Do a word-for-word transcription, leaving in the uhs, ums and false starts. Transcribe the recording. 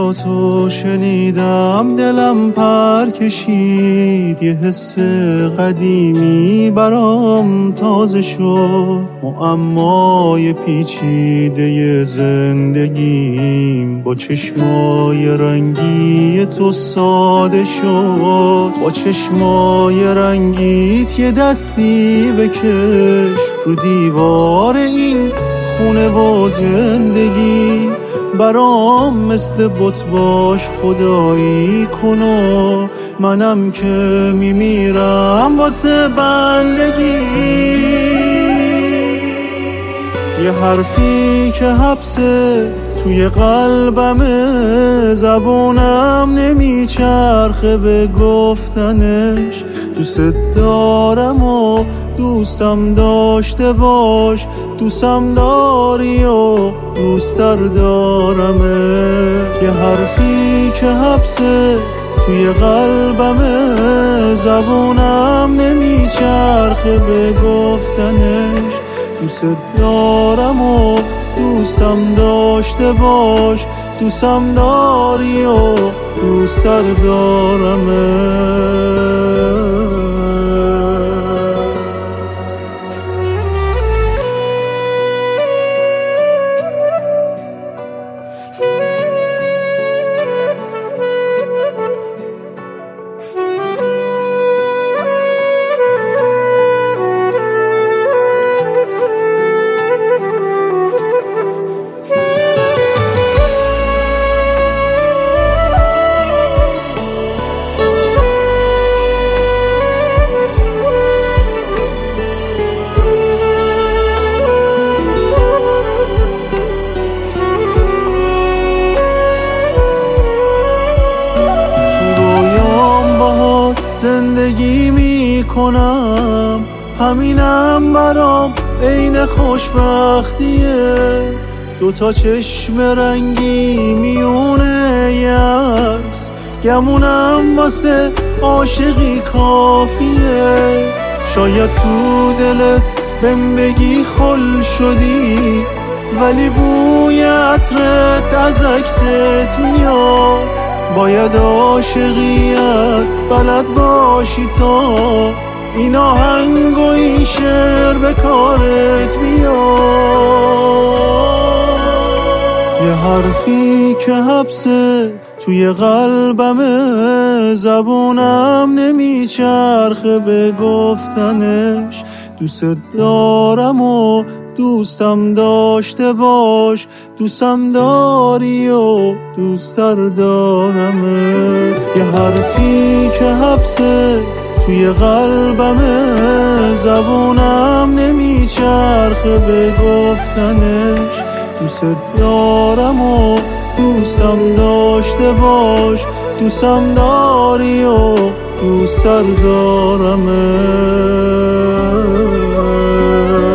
صداتو شنیدم دلم پر کشید، یه حس قدیمی برام تازه شد. معمای پیچیده زندگیم با چشمای رنگی تو ساده شد. با چشمای رنگیت یه دستی بکش رو دیوار این خونه و زندگی. برام مثل بت باش خدایی کن و منم که میمیرم واسه بندگی. یه حرفی که حبسه توی قلبمه، زبونم نمیچرخه به گفتنش. دوست دارم و دوستم داشته باش، دوستم داری و دوست دارمه. یه حرفی که حبسه توی قلبمه، زبونم نمیچرخه به گفتنش. دوست دارم و دوستم داشته باش، دوستم داری و دوست دارمه. زندگی می کنم، همینم برام عین خوشبختیه. دوتا چشم رنگی میونه یکس، گمونم واسه عاشقی کافیه. شاید تو دلت بهم بگی خل شدی، ولی بوی عطرت از عکست میاد. باید عاشقیت بلد باشی تا این آهنگ و این شعر به کارت بیاد. یه حرفی که حبسه توی قلبمه، زبونم نمیچرخه به گفتنش. دوست دارم و دوستم داشته باش، دوستم داری و دوست دارمه. یه حرفی که حبسه توی قلبمه، زبونم نمیچرخه به گفتنش. دوست دارم و دوستم داشته باش، دوستم داری و دوست دارمه.